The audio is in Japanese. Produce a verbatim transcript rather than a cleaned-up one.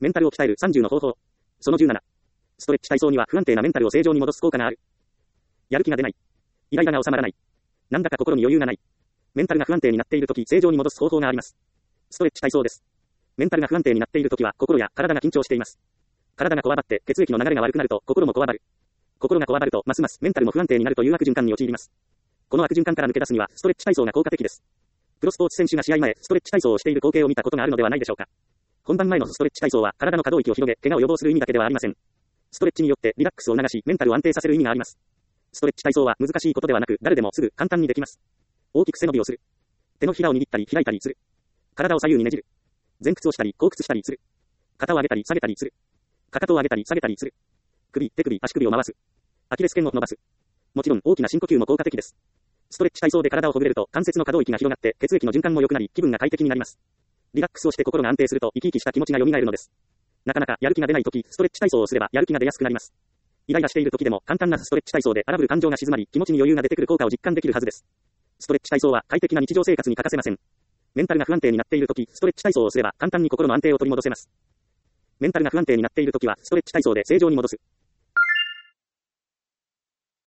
メンタルを鍛えるさんじゅうの方法。そのじゅうなな。ストレッチ体操には不安定なメンタルを正常に戻す効果がある。やる気が出ない。イライラが収まらない。なんだか心に余裕がない。メンタルが不安定になっているとき、正常に戻す方法があります。ストレッチ体操です。メンタルが不安定になっているときは、心や体が緊張しています。体がこわばって血液の流れが悪くなると、心もこわばる。心がこわばると、ますますメンタルも不安定になるという悪循環に陥ります。この悪循環から抜け出すには、ストレッチ体操が効果的です。プロスポーツ選手が試合前、ストレッチ体操をしている光景を見たことがあるのではないでしょうか。本番前のストレッチ体操は、体の可動域を広げ、怪我を予防する意味だけではありません。ストレッチによってリラックスを促し、メンタルを安定させる意味があります。ストレッチ体操は難しいことではなく、誰でもすぐ簡単にできます。大きく背伸びをする。手のひらを握ったり開いたりする。体を左右にねじる。前屈をしたり後屈したりする。肩を上げたり下げたりする。かかとを上げたり下げたりする。首、手首、足首を回す。アキレス腱を伸ばす。もちろん大きな深呼吸も効果的です。ストレッチ体操で体をほぐれると関節の可動域が広がって血液の循環も良くなり気分が快適になります。リラックスをして心が安定すると生き生きした気持ちが蘇るのです。なかなかやる気が出ないとき、ストレッチ体操をすればやる気が出やすくなります。イライラしているときでも簡単なストレッチ体操で荒ぶる感情が静まり気持ちに余裕が出てくる効果を実感できるはずです。ストレッチ体操は快適な日常生活に欠かせません。メンタルが不安定になっているとき、ストレッチ体操をすれば簡単に心の安定を取り戻せます。メンタルが不安定になっているときはストレッチ体操で正常に戻す。